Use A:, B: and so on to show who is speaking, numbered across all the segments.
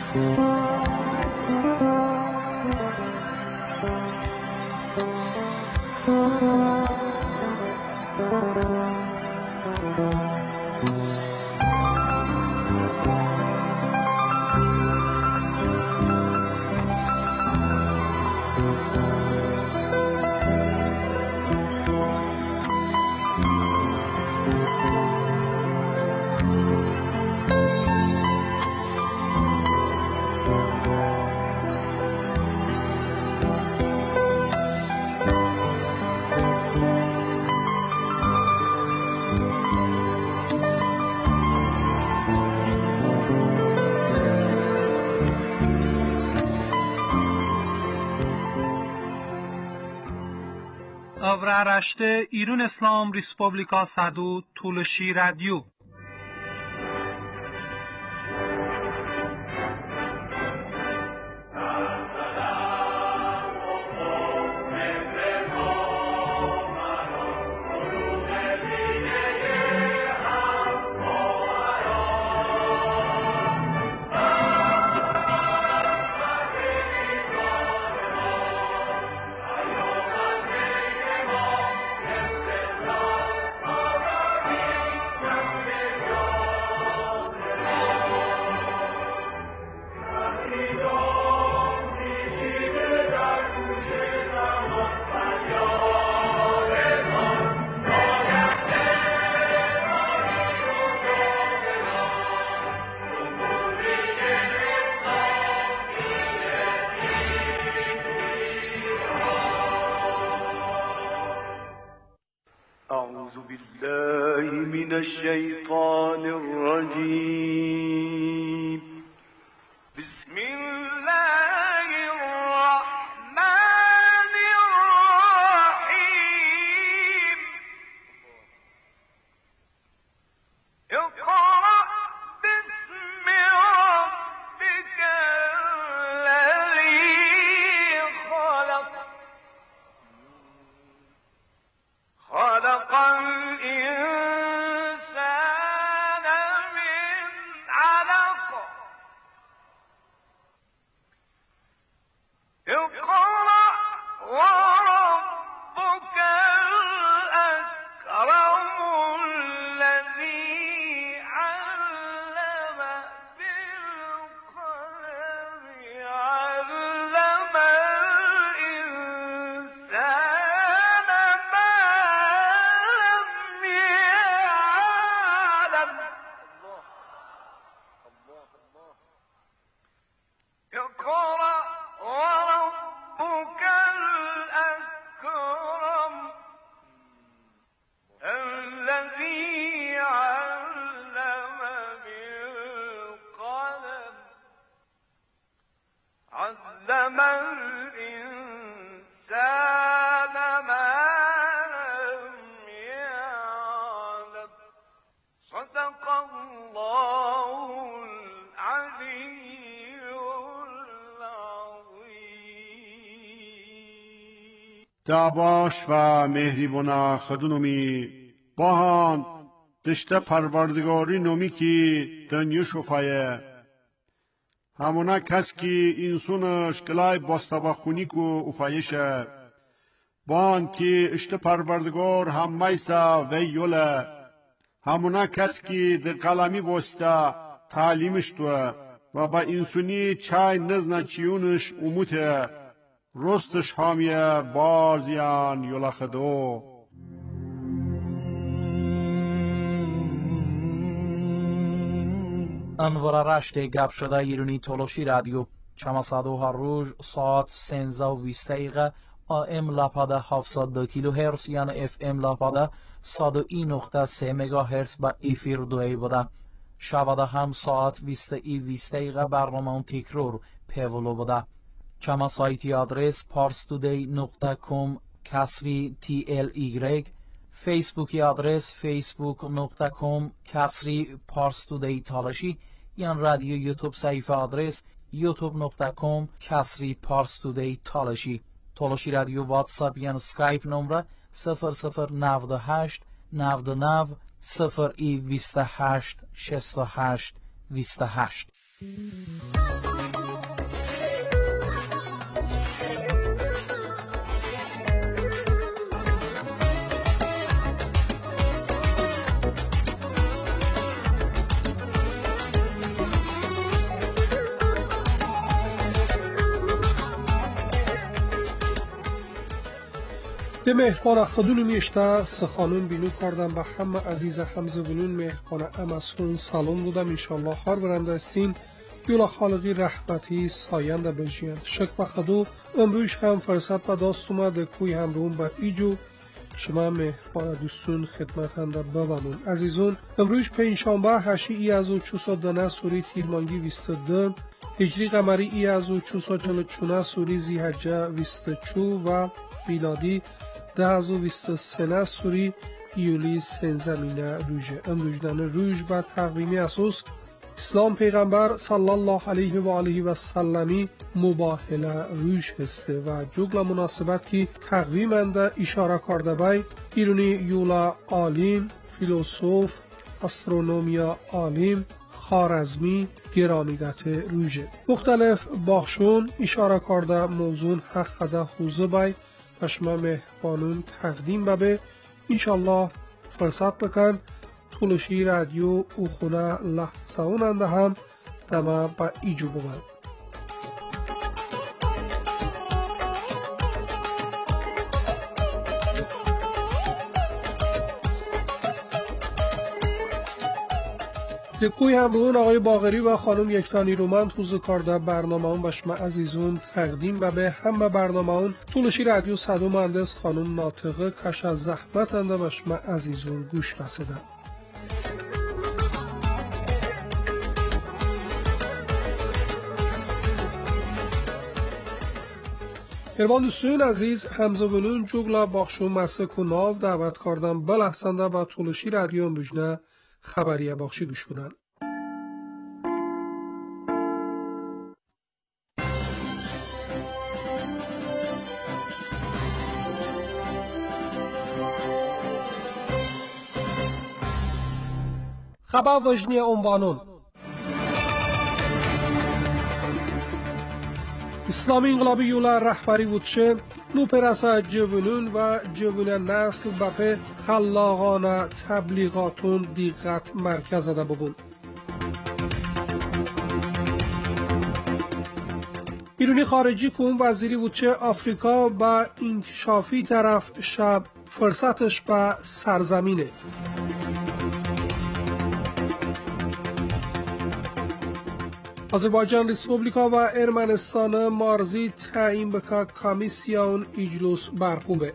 A: Avraaraște İran İslam Respublika Sadu Tulshi Radio.
B: الشيطان الرجيم بسم الله الرحمن الرحيم اقرأ باسم ربك الذي خلق خلق الإنسان من علق اقرأ وربك الأكرم الذي علم بالقلم علم الإنسان ما لم يعلم اقرأ وربك الأكرم الذي علم بالقلم علم الإنسان ما لم يعلم صدق الله العلي العظيم.
C: دعواش و مهریبونا خدونومی باهان دشته پروردگاری نومی کی دنیا شفایه همونا کس کی انسونش کلای باستابا خونی کو افایشه بان کی اشته پروردگار هم میسا و یوله همونا کس کی در قلامی باستا تعلیمش تو و با انسونی چای نزنا چیونش اموته رستش حامیه بارزیان یولا خدو
D: انوار رشته گپ شده ایرانی تولوشی رادیو چماسادو هر روز ساعت 13:20 دقیقه AM لاپاده 702 کیلو هرتز یعنی FM لاپاده 101.3 مگا هرتز با افیر دوی بوده شباده هم ساعت 20:20 دقیقه برنامه تکرار پیولو بوده چما سایتی آدرس parstoday.com کسری TLY فیسبوکی آدرس facebook.com کسری parstoday تالشی یعنی رادیو یوتیوب صفحه آدرس youtube.com کسری parstoday تالشی تالشی رادیو واتساپ یعنی سکایپ نمره 0098 99 028 68 28
E: ده مهربان خودون میشته سخانون بینو کردم به همه عزیز همزه بینون مهربان امسون سلام بودم انشالله هر برنده استین یولا خالقی رحمتی ساینده بجیند شک به خودو امروز هم فرصت به داست اومده کوی هم روم به ایجو شما مهربان دوستون خدمت هم در ببامون عزیزون امروز پنجشنبه 8 1402 سوری تیرمانگی 22 هجری قمری 1444 سوری ذی‌حجه 22 و میلادی 2023 سوری یولی سنزمینه روژه امروزدن روژ به تقویمی اساس اسلام پیغمبر صلی الله علیه و آله و سلمی مباهله روژ هسته و جگل مناسبت که تقویم انده اشاره کرده بای ایرونی یولا عالم فیلسوف استرونومیا عالم خارزمی گرانیدت روژه مختلف باخشون اشاره کرده موضوع حق ده حوزه بای پشمه مهبانون تقدیم ببه انشالله فرصت بکن طولشی رادیو او خونه لحظه اوننده هم دمه با ایجو بمند دکوی همرون آقای باقری و خانم یکتانی رومند حوزه کرده برنامه اون بشما عزیزون تقدیم به همه برنامه اون طولشی رادیو صدو مهندس خانم ناطقه کش از زحمت انده بشما عزیزون گوش رسیده هربان دوستون عزیز همزه بلون جگلا باخشو مسک و ناو دعوت کردم بلحسنده با طولشی رادیو امروزنه خبریه باخشی گوش بودن خبر وجنی عنوانون اسلامی انقلابی یولا رهبری بودشه نوپرسا جوانون و جوان نسل بپه خلاقانه تبلیغاتون دیقت مرکز ده ببون ایرانی خارجی کن وزیری بودشه آفریقا با انکشافی طرف شب فرصتش به سرزمینه آذربایجان ریسپوبلیکا و ارمنستان مارزی تعیین بکا کمیسیون اجلوس برپوبه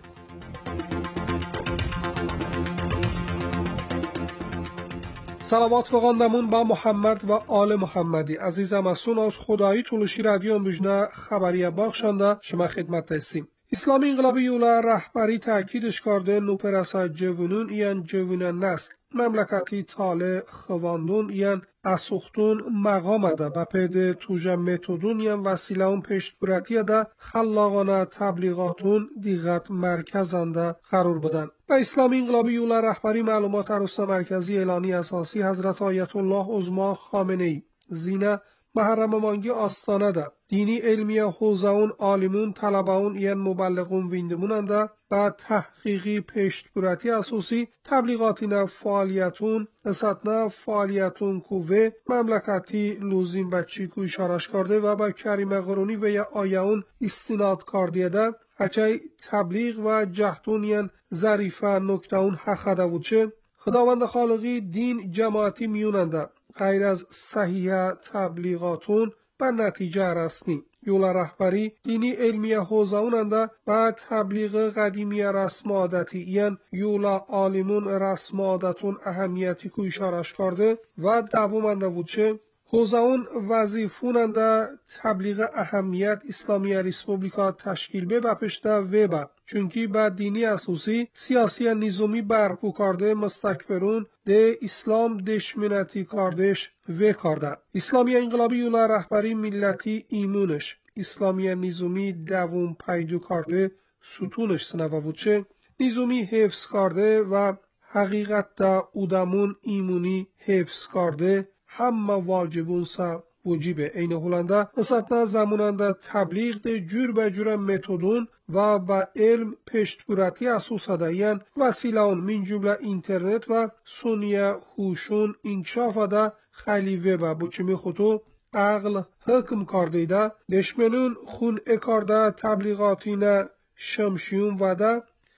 E: سلامات فقاندمون با محمد و آل محمدی عزیزم اسون از خدایی طولشی رادیو امروزنه خبریه باخشنده شما خدمت هستیم اسلامی انقلابی یولا رهبری تاکیدش کرده نوپرسا جوانون یان جوان نسل مملکتی تاله خواندون یان اسوختون مقام ده با پیده توجه متدون یان وسیله اون پشت برتی ده خلاقانه تبلیغاتون دیغت مرکزنده قرار بدن و اسلامی انقلابی یولا رهبری معلومات عروست مرکزی اعلانی اساسی حضرت آیت الله عظما خامنه ای زینه محرم مانگی آستانه ده دینی علمی حوزه عالمون طلباون یان مبلغون ویندموننده با تحقیقی پشت برتی اساسی تبلیغاتی نه فعالیتون اساتنا فعالیتون کوه مملکتی لوزین بچی کو اشارش کرده و با کریم قرونی و یا آیاون استناد کرده ده اچای تبلیغ و جهتون یان ظریفه نکتهون حق بودشه خداوند خالقی دین جماعتی میوننده غیر از صحیح تبلیغاتون به نتیجه رسنی یولا رهبری دینی علمی حوزه‌اوننده و تبلیغ قدیمی رسم عادتی یان یولا عالمون رسم عادتون اهمیتی کو اشارش کرده و دوامنده بودشه حوزه‌اون وظیفوننده تبلیغ اهمیت اسلامی ریسپوبلیکا تشکیل به پشته و با چونکی با دینی اساسی سیاسی نظامی برپو کرده مستکبرون ده اسلام دشمنتی کردش و کرده اسلامی انقلابی یولا رهبری ملتی ایمونش اسلامی نظامی دوام پیدا کرده ستونش سنوا بودشه نظامی حفظ کرده و حقیقت دا اودمون ایمونی حفظ کرده همه واجبون سا وجیبه این هولنده اساتنا زماننده تبلیغ ده جور به جور متدون و با علم پشت برتی اساس ده وسیله اون من جمله اینترنت و سونیه هوشون انکشاف ده خیلی وبه بچمی خودو عقل حکم کرده ده دشمنون خون اکارده تبلیغاتی نه شمشیون وده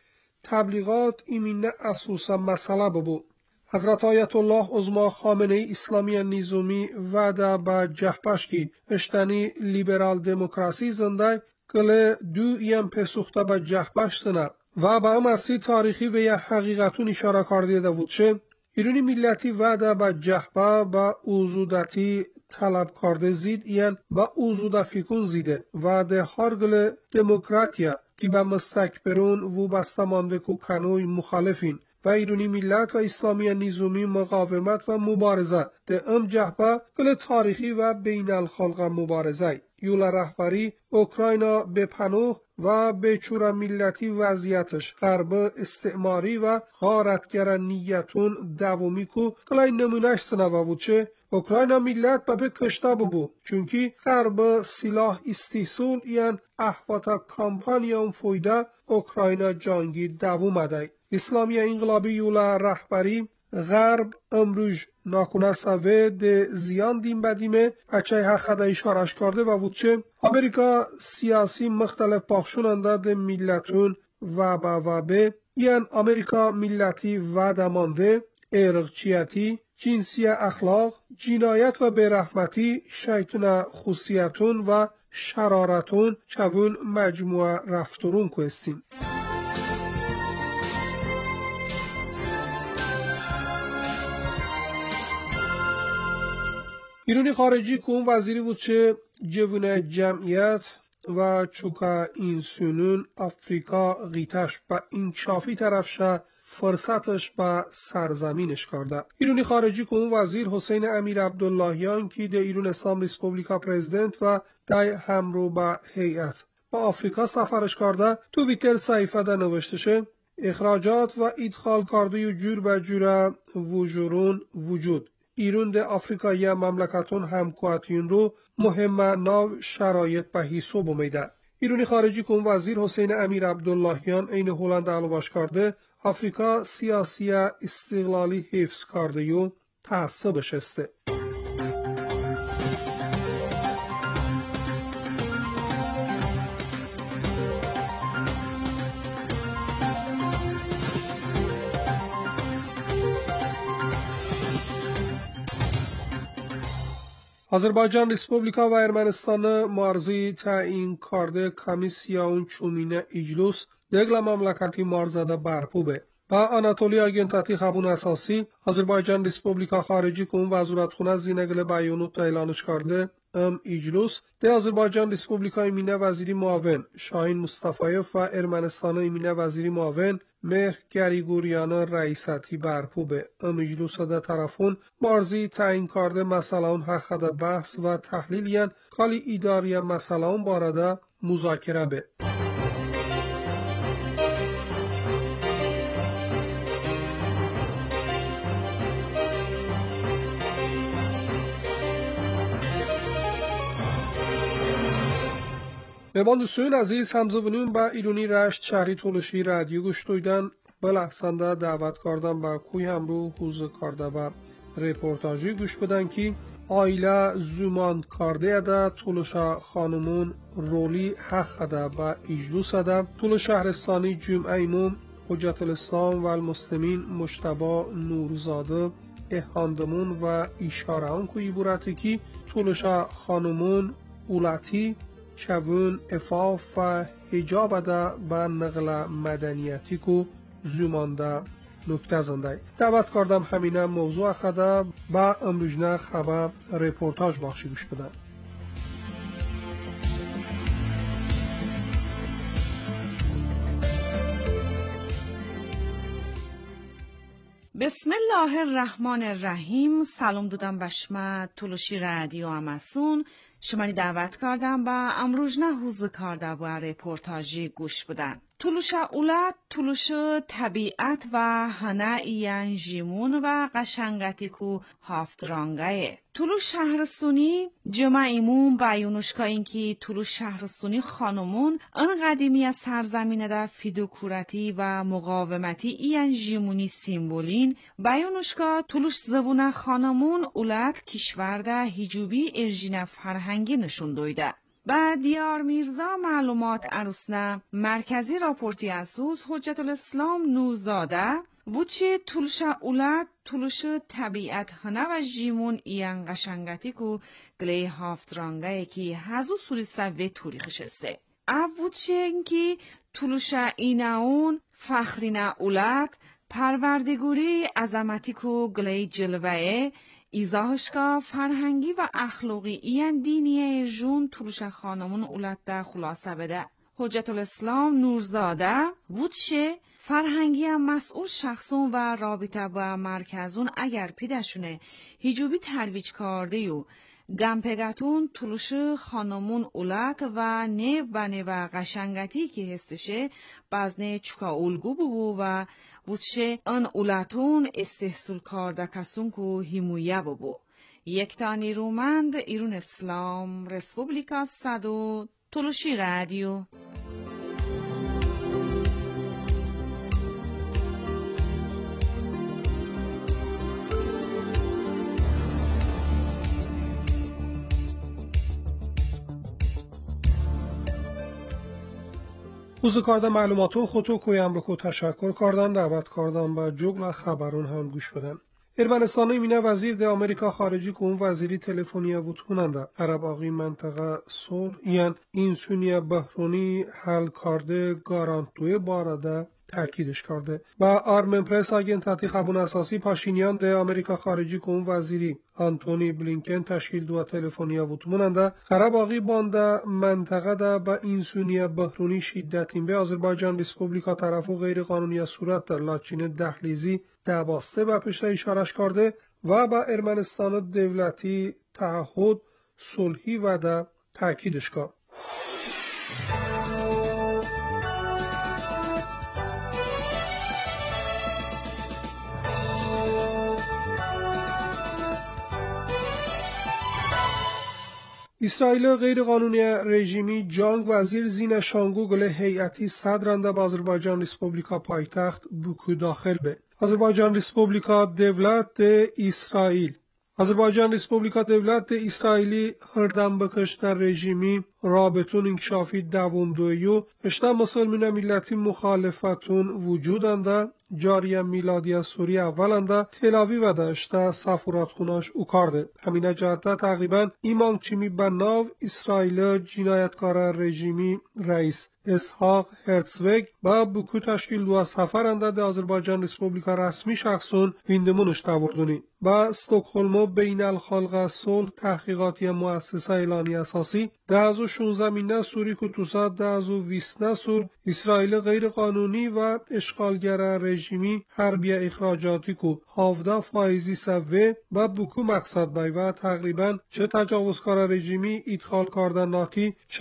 E: تبلیغات ایمینه اساسا مسئله ببو. حضرت آیت الله عظما خامنه اسلامی نیزومی وعده به جهپشکی اشتنی لیبرال دموکراسی زنده کل دو یم پسوخته به جهپشتنه و به امسی تاریخی و یا حقیقتون اشاره کرده بود چه ایرانی ملتی وعده به جهپه به اوزودتی طلب کرده زید این به اوزوده فیکون زیده و ده هرگل دموکراتیا که به مستکبرون و بستمانده که کنوی مخالفین و ایرانی ملت و اسلامی نیزومی مقاومت و مبارزه ده جهپه گل تاریخی و بین الخلق مبارزه یولا رهبری اوکراینا به پناه و به چور ملتی وضعیتش غرب استعماری و غارتگر نیتون دومی کو کلای نمونهش سنوا بود چه اوکراینا ملت به کشته ببو چونکی غرب سلاح استحصول یعن احواتا کامپانیان فویده اوکراینا جانگی دوم اده اسلامی انقلابی یولا رهبری غرب امروز ناکنه سوه ده زیان دیم بدیمه اچه حقیقت اشارش کرده و بود چه امریکا سیاسی مختلف پاخشوننده ده ملتون و به یعن امریکا ملتی و دمانده ارقچیتی جنسی اخلاق جنایت و برحمتی شیطون خصوصیتون و شرارتون چون مجموعه رفترون کوستیم ایرانی خارجی کون وزیری بود چه جوون جمعیت و چوکا اینسونون افریقا غیتش با انکشافی طرفشه فرصتش با سرزمینش کرده. ایرانی خارجی کون وزیر حسین امیر عبداللهیان که ده ایران اسلام ریسپوبلیکا پرزیدنت و ده همرو با هیئت با آفریقا سفرش کرده تو ویتر صحیفه ده نوشته شه اخراجات و ادخال کرده و جور به جور وجورون وجود ایران ده آفریقایی مملکتون همکواتیون رو مهم ناو شرایط به حساب میده. ایرانی خارجی کن وزیر حسین امیر عبداللهیان این هلند علواش کرده آفریقا سیاسی استقلالی حفظ کرده و تعصبش استه. آذربایجان ریسپوبلیکا و ارمنستان مارزی تعیین کرده کمیسیون چومینه اجلوس دگل مملکتی مارزده برپوبه. با آناتولی آگنتاتی خبون اساسی آذربایجان ریسپوبلیکا خارجی کن وزارتخونه زینگل بیانوت اعلانش کرده اجلوس ده آذربایجان ریسپوبلیکا ایمینه وزیری معاون شاهین مصطفایف و ارمنستان ایمینه وزیری معاون مهر گریگوریان رئیستی برپوبه. اجلوس ده طرفون مارزی تعیین کرده مسئله اون حق بحث و تحلیلیان کالی ایداری مسئله اون بارده مذاکره به. مهمان دوستان عزیز همزبونون با ایرانی رشت شهری تولشی رادیو گوش دویدن بلحسنده دعوت کردن با کوی همرو حوزه کرده و رپورتاجی گوش بدن که آیله زومان کرده ده تولشا خانمون رولی حق ده با اجلوس ده تول شهرستانی جمعه ایموم حجت الاسلام و المسلمین مجتبی نورزاده احاندمون و اشاره اون کوی بورتی که تولشا خانمون اولتی چون افاف و حجاب ده به نقل مدنیتی که زمانده نکته زنده دعوت کردم همینه موضوع خدا با امروزنه خبر رپورتاج بخشی گوش بدن.
F: بسم الله الرحمن الرحیم. سلام دودم بشمه تولوشی رادیو امسون شماری دعوت کردم با امروز نه حوز کرده و رپورتاجی گوش بدن. تولوش اولاد تولوش طبیعت و هنه این جیمون و قشنگتی کو هفت رانگه. تولوش شهرستونی جمعیمون بیانوشکا اینکی تولوش شهرستونی خانمون ان قدیمی سرزمین ده فیدوکورتی و مقاومتی این جیمونی سیمبولین بیانوشکا تولوش زبونه خانمون اولاد کشورده هیجوبی ارژین فرهنگی نشون دویده. و دیار میرزا معلومات عروسنا مرکزی راپورتی اسوس حجت الاسلام نوزاده وچه تولشا اولاد تولش طبیعت هنه و جیمون ایان قشنگتی کو گلی هافت رانگه که هزو سوری سوی توریخش استه. وچه انکی تولشا ایناون فخرینا اولاد پروردگوری عظمتی کو گلی جلوه ایزاهشگاه فرهنگی و اخلاقی این دینیه جون تولش خانمون اولاد ده خلاصه بده. حجت الاسلام نورزاده وچه فرهنگی هم مسئول شخصون و رابطه با مرکزون اگر پیدشونه هیجوبی ترویج کرده یو گمپگتون تولش خانمون اولاد و نه قشنگتی که هستشه بازنه چکا اولگو بو و وچه ان اولاتون استحصول کرده کسون که هیمویه بو. یک تانی رومند ایرون اسلام رسپوبلیکا صدو تولشی رادیو.
E: اوزو کارده معلوماتو خودتو کویم بکو تشکر کردن دعوت کردن و جگل خبرون هم گوش بدن. ارمنستان مینه وزیر ده آمریکا خارجی که اون وزیری تلفنیه بود هوننده عرب آقی منطقه صلح این سونیه بحرونی حل کرده گارانتوی بارده تاکیدش کرده و آرمن پرس آگنتاتی خبون اساسی پاشینیان ده آمریکا خارجی که اون وزیری آنتونی بلینکن تشکیل دو تلفنیه بود موننده عرب آقی بانده منطقه ده با این سونیه بحرونی شدتین به آذربایجان ریسپوبلیکا طرف و غیر قانونی صورت در لاچین دهلیزی ده باسته و پشته اشارش کرده و با ارمنستان دولتی تعهد صلحی و ده تاکیدش کرد. اسرائیل غیرقانونی رژیمی جانگ وزیر زین شانگوگل هیئتی صدرنده با آذربایجان ریسپوبلیکا پایتخت بوکو داخل به آذربایجان ریسپوبلیکا دولت اسرائیل آذربایجان ریسپوبلیکا دولت اسرائیلی هردم بکشتن رژیمی رابطون انکشافی دومدویو اشتا مسلمین ملتی مخالفتون وجودنده جاری میلادی سوری اولنده تلاوی و داشته سفارت خوناش او کرده. همینه جهتا تقریبا ایمان چیمی بناو اسرائیل جنایتکار رژیمی رئیس اسحاق هرتزوگ با بوکو تشکیل دو سفرنده ده آذربایجان ریسپوبلیکا رسمی شخصون ویندمونش تاوردونی با استکهلم بین الخلق صلح تحقیقاتی مؤسسه اعلانی اساسی 2016 مینه سوری کتوسات 2020 سور اسرائیل غیر قانونی و اشغالگر رژیمی حربی اخراجاتی کو 17% سوه و بوکو مقصد دای و تقریبا چه تجاوزکار رژیمی ادخال کردن ناتی 40%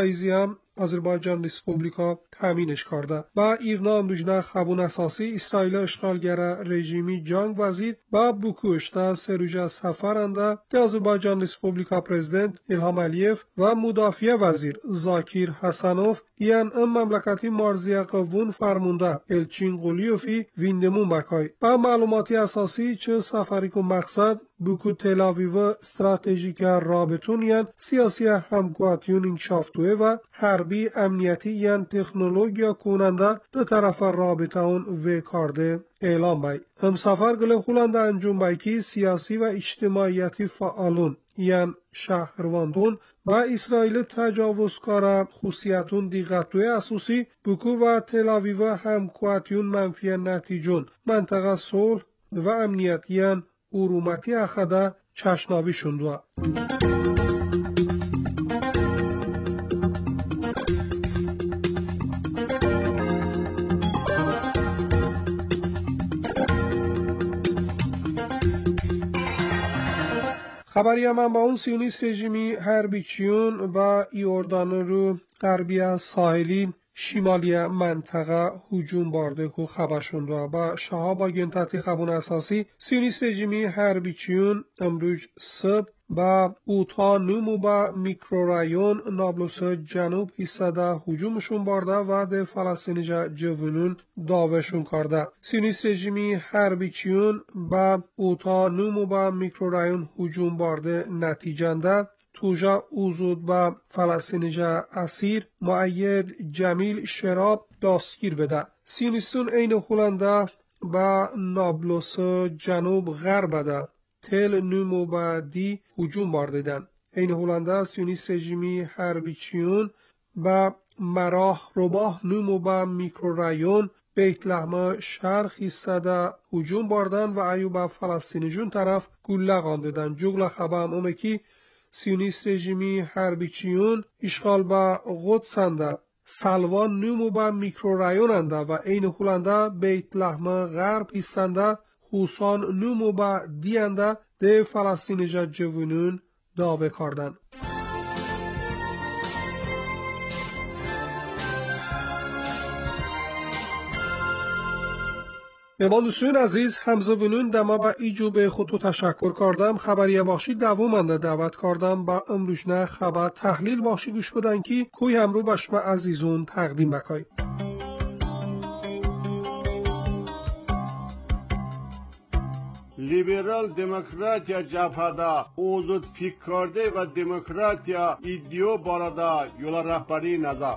E: هم آذربایجان ریسپوبلیکا تامینش کرده. با ایران دوجنه خبون اساسی اسرائیل اشغالگر رژیمی جانگ وزیر با بوکوش تا سروج سفرنده ده آذربایجان ریسپوبلیکا پرزیدنت ایلهام علیف و مدافع وزیر زاکیر حسنوف این مملکتی مرزی قوون فرمونده الچین قلیوفی ویندمون بکای. با معلوماتی اساسی چه سفری که مقصد بوکو تلاویو استراتژیک رابطون یان سیاسی همکواتیون انکشافتوه و حربی امنیتی یان تکنولوژیا کننده دو طرف رابطه اون و کارده اعلام بای. هم سفر گله خولنده انجام بای که سیاسی و اجتماعیتی فعالون یان شهرواندون و اسرائیل تجاوزکار خصوصیتون دیغتوی اساسی بوکو و تلاویو همکواتیون منفی نتیجون منطقه صلح و امنیت یان ارومتی اخده چشناوی شندوه. خبری من با اون سیونیست رژیمی هربیچیون و ایوردان رو غربی ساحلی شمالی منطقه هجوم بارده که خبر شد و شهاب آگنتاتی خبون اساسی سیونیست رژیمی هربیچیون امروز صبح با اوتا نومو با میکرورایون نابلس جنوب ایستاده هجومشون بارده و ده فلسطینی جوانون داوشون کرده. سیونیست رژیمی هربیچیون با اوتا نومو با میکرورایون هجوم بارده نتیجنده توجا اوزود و فلسطینیجا اسیر معید جمیل شراب دستگیر بده. سیونیستون این هولندا و نابلس جنوب غرب ده تل نومو و دی هجوم باردیدن. این هولندا سیونیست رژیمی حربیچیون و مراه رباه نومو و میکرورایون بیت لحم شرق ایستاده هجوم باردن و ایوب فلسطینی جون طرف گله قاندیدن. جوگل خبام اومکی سیونیست رژیمی حربیچیون اشغال با قدسنده سلوان نومو با میکرورایوننده و این هولندا بیت لحم غرب ایستنده حوسان نومو با دیانده ده فلسطینی جوونون داوه کردن. مهماندوستان عزیز همزوینون دما با ایجو به خودتو تشکر کردم. خبریه باشی دوامنده دعوت کردم با امروزنه خبر تحلیل باشی گوش بدن که کوی همرو بشم عزیزون تقدیم بکای.
C: لیبرال دموکراتیا جبهده اوزود فکر کرده و دموکراتیا ایدیو بارده یولا رهبری نظر.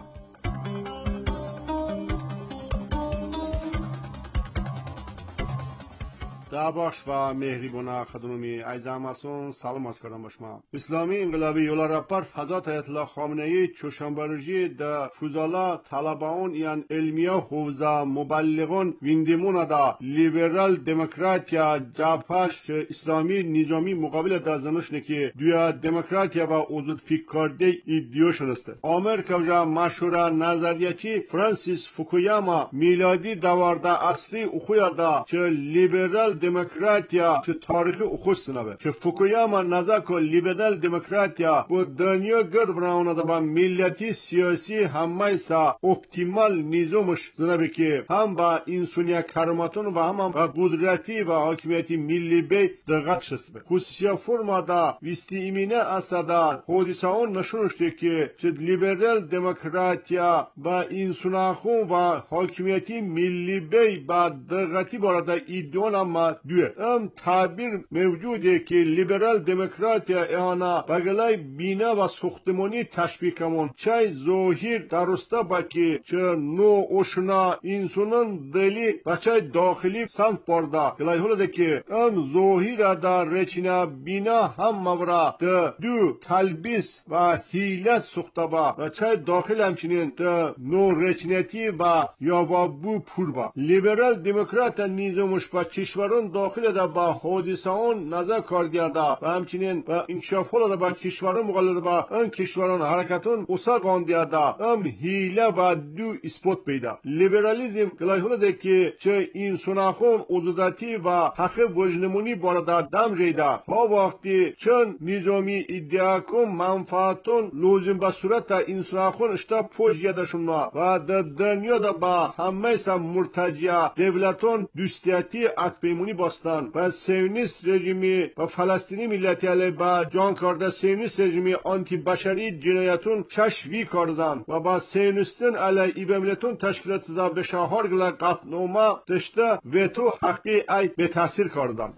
C: دعباش و مهریبونه خدمومی ایزاماسون سلام از کردم باشما. اسلامی انقلابی یولا رهبر حضرت ایتالله خامنه‌ای چوشنبرژی د فوزالا طلباون یان علمیه حوزه مبلغون ویندمون دا لیبرال دموکراتیا جبهش اسلامی نظامی مقابل دازنشنه که دویا دموکراتیا و اوزود فکر کرده ایدیو شنسته. آمریکا و مشهور نظریه‌چی فرانسیس فوکویاما میلادی دوارده اصلی اخویا دا چه لیبرال دموکراتیا چه تاریخی اخوست نبه چه فوکویاما نظر که لیبرال دموکراتیا با دنیا گرد براونه دا با ملیتی سیاسی همه سا اپتیمال نیزومش زنبه که هم با انسونیا کراماتون و هم با قدرتی و حاکمیتی ملی بی دقت شست به خصوصی فرما دا ویستی ایمینه اصلا دا حدیثه اون نشونشته که چه لیبرال دموکراتیا با انسوناخون و حاکمیتی ملی بی با دقتی بارده ایدون اما دوه ام تعبیر موجوده که لیبرال دموکراتیا اهانا بگلای بینه و ساختمانی تشبیه کمون چای ظاهر درسته با که چه نو اشنا انسانان دلی و چای داخلی سمت برده گلای هلده که ام ظاهر در رچنا بینه هم مورا ده دو تلبیس و حیلت سخته با و چای داخل همچنین ده نو رچنتی و یا بو پور با لیبرال دموکرات نیزمش با کشوران داخل دا با حادثه اون نظر کردیه دا و همچنین با انکشاف ها دا با کشوران مقابل با ان کشوران حرکتون اصا قاندیه دا ام هیله و دو اثبات پیدا لیبرالیزم گلای هلده که چه انساناخون عضودتی و حق وجنمونی بارده دم ریده ها وقتی چون نظامی ادعاکم منفعتون لازم به صورت انساناخون اشتا پوش یدشون و در دنیا دا با همه سا مرتجع دولتون دوستیتی پیمونی باستان و سیونیست رژیمی و فلسطینی ملتی علیه با جان کرده سیونیست رژیمی آنتی بشری جنایتون چشوی کردن و با سیونیستن علیه ایبه ملتون تشکیلات دا به شهار گله قطنامه داشته ویتو حقی ای به تاثیر کردن.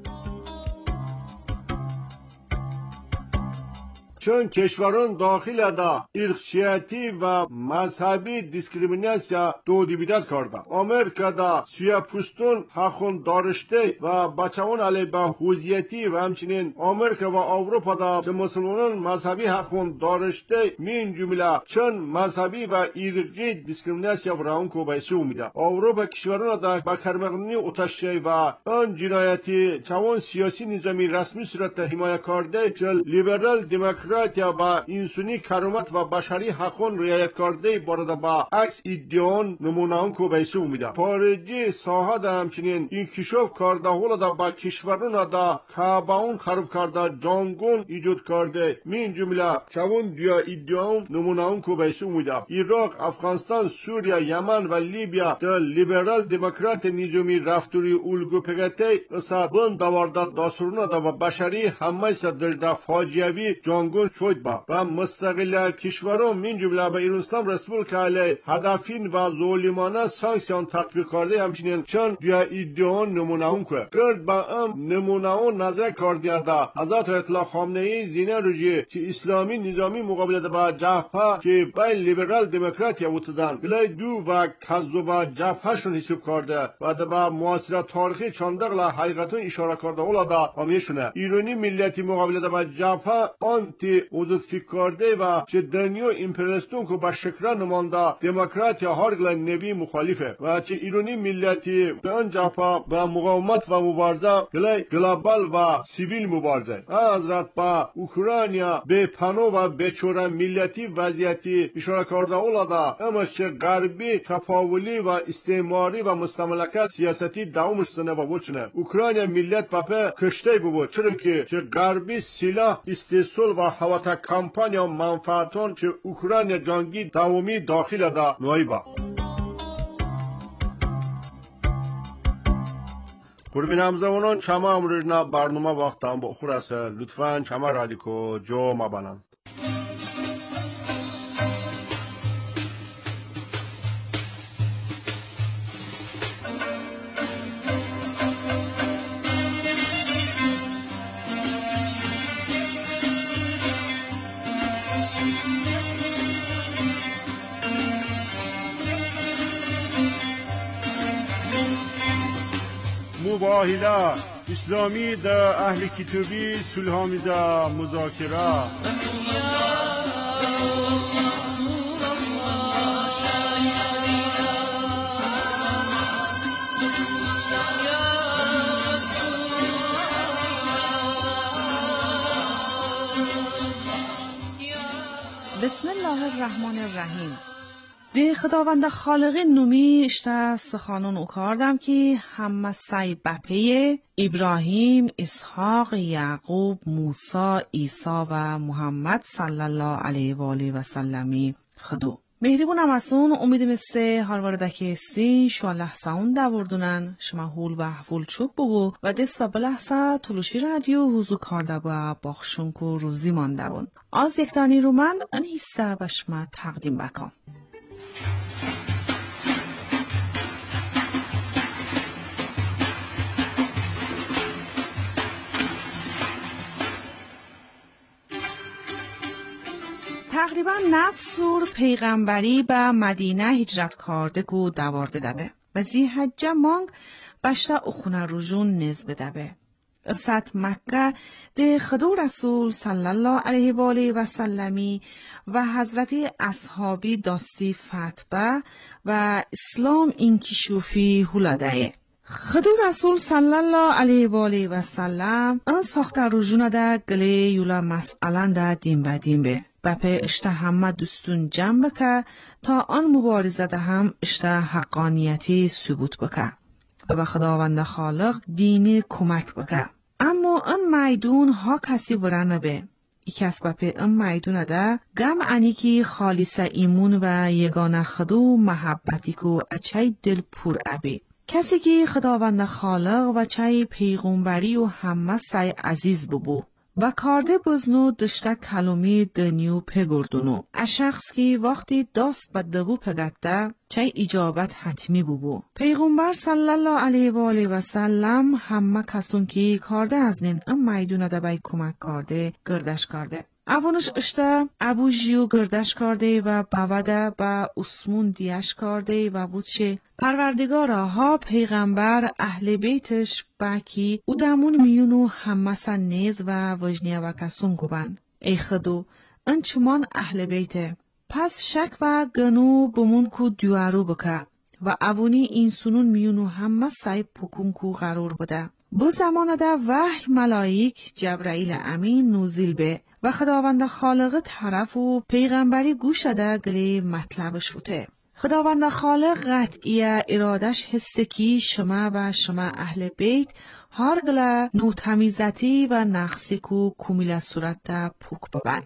C: چون کشوران داخل دا ارقچیتی و مذهبی دیسکریمیناسیا دودیبیدت کرده. آمریکا دا سیاه پوستون حقون دارشته و بچهون علیه با حوزیتی و همچنین آمریکا و اروپا دا چه مسلمانان مذهبی حقون دارشته من جمله چون مذهبی و ارقی دیسکریمیناسیا و راون کو بایسو میده. اروپا کشوران دا با کرمقنی اتشه و آن جنایتی چون سیاسی نظامی رسمی صورت حمایه کرده چل لیبرال دموکراتیا با انسانی کرامت و بشری حقون رعایت کرده بارده با عکس ایدیون نمونهان کو بیسو میده. خارجی ساحه دا همچنین انکشاف کرده هولا دا با کشوران دا کعبهون خراب کرده جانگون ایجاد کرده من جمله چون دیا ایدیون نمونهان کو بیسو میده. عراق، افغانستان، سوریه، یمن و لیبیا دا لیبرال دموکرات نظامی رفتوری الگو پگته اصابون دوارده داسترونا دا و بشری همه سا در دا فاجیوی جانگون تشکیل شد با و مستقل کشوران من جمله به ایران اسلامی رسپوبلیک علیه هدفین و ظالمانه سانکسیون تطبیق کرده همچنین چند ادعا نمونه که کرد با نمونه نظر کردیده حضرت آیت الله خامنه ای زینه روجی که اسلامی نظامی مقابله با جبهه که بین لیبرال دموکرات بودن گلای دو و کذوب جبههشون حساب کرده و با معاصرت تاریخی چندقلا حقیقتون اشاره کرده اولادا همیشونه ایرانی ملتی مقابله با جبهه آنتی وجود فکر کرده و چه دنیا امپریالیستون که با شکر نمانده دموکرات یا هرگل نبی مخالفه و چه ایرانی ملتی به آن جبهه با مقاومت و مبارزه گلای گلوبال و سیویل مبارزه حضرت با اوکراینیا به پناه و بیچاره ملتی وضعیتی اشاره کرده اولادا اما چه غربی تفاولی و استعماری و مستملکت سیاستی دوامش سنه و بچنه اوکراین ملت پاپه کشته بود چرا که چه غربی سلاح استحصال و حواتا کمپانیا منفعتون چه اوکراین جنگی دوامی داخل دا نویبا قربین همزمانان چما امروزنا برنامه وقتم با خورسه لطفاً چما رادیکو جو مبانند مباهله اسلامی دا اهل کتابی سلحامی دا مذاکره
F: بسم الله الرحمن الرحیم. ده خداوند خالق نومی اشته سخانون او کردم که همه سعی بپه ابراهیم، اسحاق، یعقوب، موسی، عیسی و محمد صلی الله علیه و آله و سلمی خدو. مهربون امسون امید مسته هاروارده که سی شو لحظه اون دوردونن شما هول و حفول چوب ببو و دست و بلحظه تلوشی رادیو حضور کرده با باخشون که روزی مانده بون. از یک دانی رو من این حصه به شما تقدیم بکن. تقریبا 9 سور پیغمبری به مدینه هجرت کرده گو دوارده دبه و زیحجه مانگ بشتا اخونه روژون نزبه دبه. ست مکه ده خدو رسول صلی الله علیه و آله و سلمی و حضرت اصحابی داستی فتبه و اسلام اینکشوفی هولده. خدو رسول صلی الله علیه و آله و سلم ان ساخته روژونه ده گله یولا مسئلن ده دیم به دیم به. بپه اشته همه دوستون جمع بکه تا آن مبارزه ده هم اشته حقانیتی ثبوت بکه و به خداوند خالق دینی کمک بکه. اما آن میدون ها کسی ورنه به. ای کس بپه آن میدون ده گم انی که خالص ایمون و یگانه خدو محبتی که اچای دل پر ابی. کسی که خداوند خالق و چای پیغمبری و همه سای عزیز ببو. و کارده بزنو دشته کلومی دنیو پگردونو. شخص که وقتی داست به دبو پگده چه اجابت حتمی ببو. پیغمبر صلی الله علیه و آله و سلم همه کسون که کارده از نین ام میدونه ده بای کمک کرده گردش کرده. اونش اشته ابو جیو گردش کرده و باوده با اسمون دیش کرده و وچه پروردگارا ها پیغمبر اهل بیتش باکی او دمون میونو همه سن نیز و وجنیه و کسون گوبن. ای خدو انچمان اهل بیته پس شک و گنو بمون کو دیوارو بکه و اونی این سنون میونو همه سای پکون کو قرار بده. بو زمان ده وحی ملائک جبرائیل امین نوزیل به و خداوند خالق طرف و پیغمبری گوش ده گلی مطلبش بوده. خداوند خالق قطعیه ارادش حسه کی شما و شما اهل بیت هر گله نوتمیزتی و نقصی کو کمیل صورت ده پوک ببن.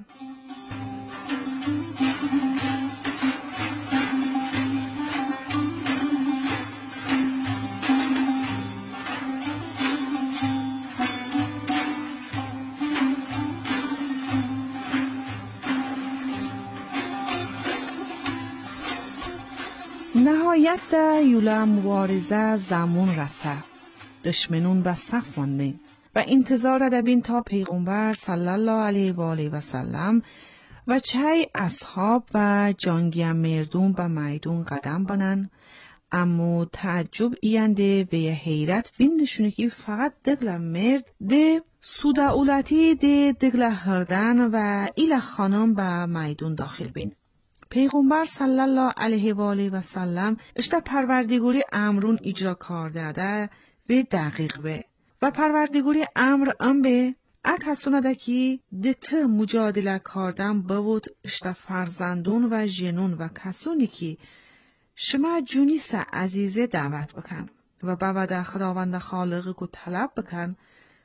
F: نهایت ده یولا مبارزه زمون رسه. دشمنون به صف ماندین و انتظار دبین تا پیغمبر صلی الله علیه و آله و سلم و چای اصحاب و جانگی مردون به میدون قدم بنن. اما تعجب اینده و حیرت ویندشونه که فقط دگل مرد ده سودا اولتی ده دگل هردن و ایل خانم به میدون داخل بین. پیغمبر صلی الله علیه و آله و سلم اشتا پروردگاری امرون اجرا کرده ده و دقیق به و پروردگاری امر به اکسونه ده که ده مجادله کردن بود اشتا فرزندون و جنون و کسونی که شما جونیس عزیزه دعوت بکن و بعد خداوند خالقی کو طلب بکن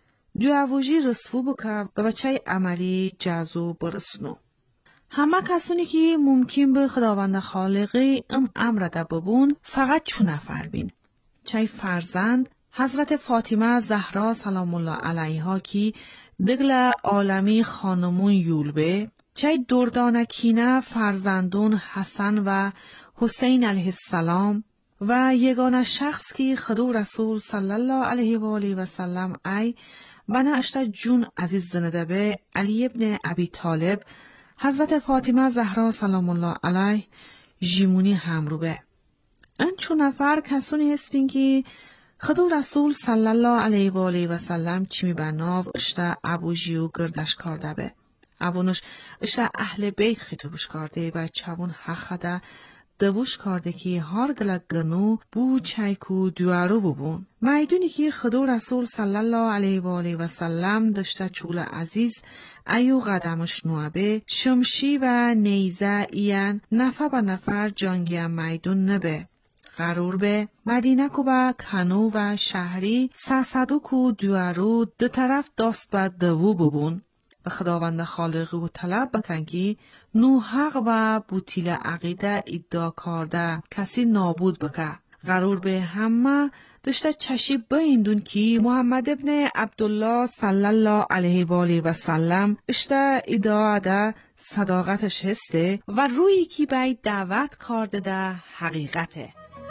F: دویوژی رسفو بکن و بچه عملی جزو برسنو. همه کسونی که ممکن به خداوند خالقی امر ده ببون فقط چون نفر بین. چه فرزند حضرت فاطمه زهرا سلام الله علیها که دگل عالمی خانمون یولبه، چه دردانکینه فرزندون حسن و حسین علیه السلام و یگانه شخص که خدا رسول صلی الله علیه و آله و سلم ای بنا اشتا جون عزیز زنده به علی ابن ابی طالب حضرت فاطمه زهرا سلام الله علیه جیمونی همروبه. این چون نفر کسونی هستین که خدا رسول صلی الله علیه و آله و سلم چی بناو اشتا ابو جیو گردش کرده به. ابونش اشتا اهل بیت خطوبش کرده و چون حقده دوش کرده که هر گلک گنو بو چایکو دوارو ببون. میدونی که خدا رسول صلی الله علیه و آله و سلم داشته چول عزیز ایو قدمش نوابه شمشی و نیزه این نفر به نفر جانگی میدون نبه. قرار به مدینه کو با کنو و شهری ساسدو کو دوارو دو طرف داست با دوو ببون. و خداوند خالقی و طلب بکن که نوحق و بوتیل عقیده ادعا کرده کسی نابود بکن. قرار به همه داشته چشیب به ایندون که محمد ابن عبدالله صلی الله علیه و آله و سلم اشته ادعا ده صداقتش هسته و روی که باید دعوت کرده ده حقیقته.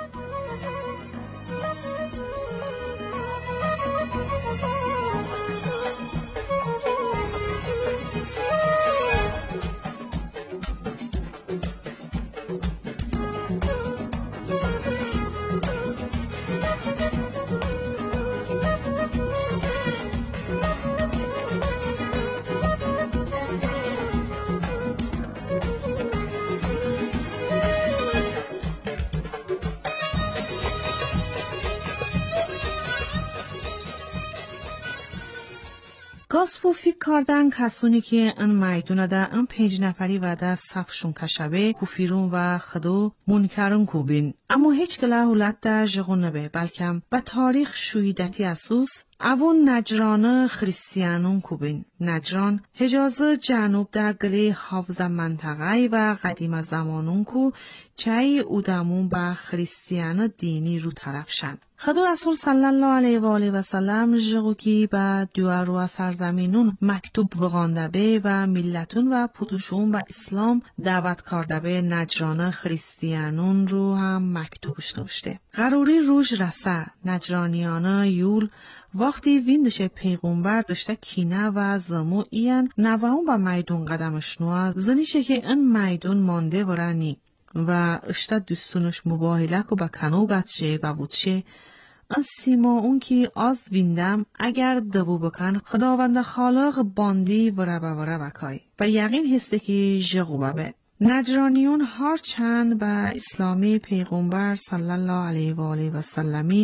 F: گاسپو فکر کردن کسونی که ان میدونه ده ان 5 نفری و ده صفشون کشبه کفیرون و خدو منکرون کوبین. اما هیچ گله هولت ده جغون نبه بلکم به تاریخ شویدتی اسوس اوون نجران خریستیانون کوبین. نجران حجاز جنوب ده گله حافظ منطقه و قدیم زمانون کو چای اودمون به خریستیان دینی رو طرف شند. خدا رسول صلی الله علیه و آله و سلم جگو کی با دوارو سرزمینون مکتوب وغانده به و ملتون و پوتوشون و اسلام دعوت کرده به نجران خریستیانون رو هم مکتوبش نوشته. قروری روش رسه نجرانیان یول وقتی ویندش پیغمبر داشته کینه و زمو این نوهم با میدون قدمش نوه زنیشه که این میدون مانده ورانی و اشتا دوستونش مباهله که با کنو گتشه و وودشه ان سیما اون که آز ویندم اگر دبو بکن خداوند خالق باندی وره بکای و یقین هسته که جغوبه به. نجرانیون هر چند به اسلامی پیغمبر صلی الله علیه و آله و سلمی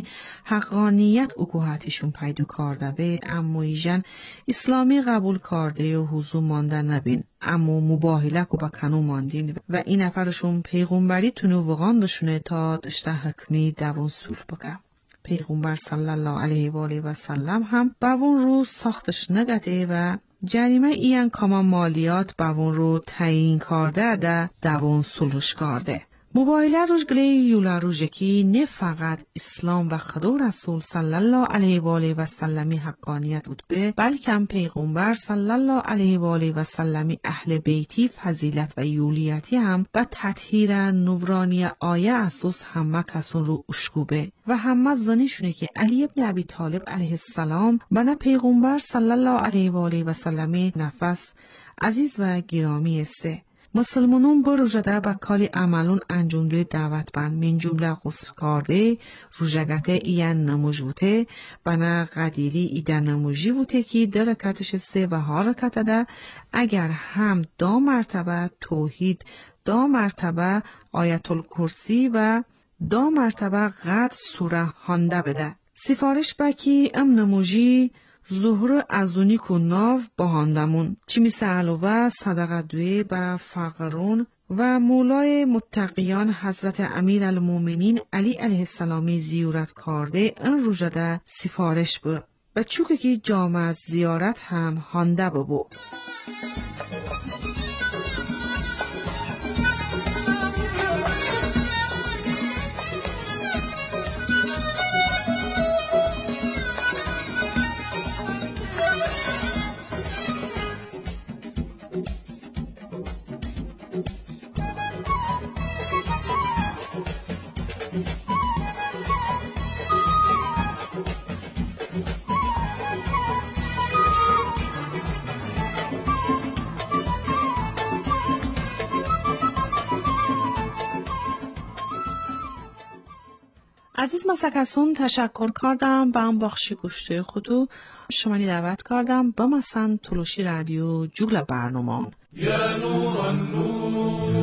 F: حقانیت اکوهاتشون پیدا کرده به اما ایجن اسلامی قبول کرده و حضور مانده نبین اما مباهله که با کنو ماندین و این نفرشون پیغمبری تونو وغاندشونه تا داشته حکمی دوون سول بگه. پیغمبر صلی الله علیه و آله و سلم هم با اون رو ساختش نگده و جریمه این کاما مالیات با اون رو تعیین کرده ده دوون سلوش کرده. Mobailer ruj gre yula rujeki ne faqat İslam ve Xdo Rasul sallallahu aleyhi ve aleyhi ve sellemi haqqaniyat utbe, balkam Peygamber sallallahu aleyhi ve aleyhi ve sellemi اهل بیتی فضیلت و یولیتی هم و تطهیر نورانی آیه اساس همه کسون رو اشکوبه و همه زنیشونه که علی ابن ابی طالب علیه السلام بنا پیغمبر صلی الله علیه و آله و سلم نفس عزیز و گرامی استه. مسلمانون با روژده با کالی عملون انجامده دعوت بند من جمله غسل کرده روژگته ایان نموج بوده بنا قدیری ایدن نموجی بوده که در رکتش سه و ها رکت ده اگر هم 2 مرتبه توحید 2 مرتبه آیت الکرسی و 2 مرتبه قدر سوره هانده بده. سفارش بکی ام نموجی ظهر ازونی کو ناو باهاندمون چی میسه علاوه صدقه دوی با فقرون و مولای متقیان حضرت امیر المومنین علی علیه السلامی زیارت کرده این روژده سفارش بود و چوکه که جامع زیارت هم هانده ببو. عزیز مسکسون تشکر کردم با هم بخشی گوشته خودو شما دعوت کردم با مثلا تلوشی رادیو جوگل برنامه
G: یا نور النور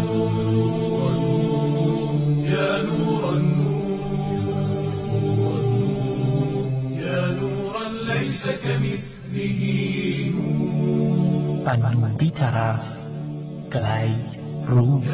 G: یا نور النور یا نورا لیس کمثله نور
D: بنوری طرف گلی رو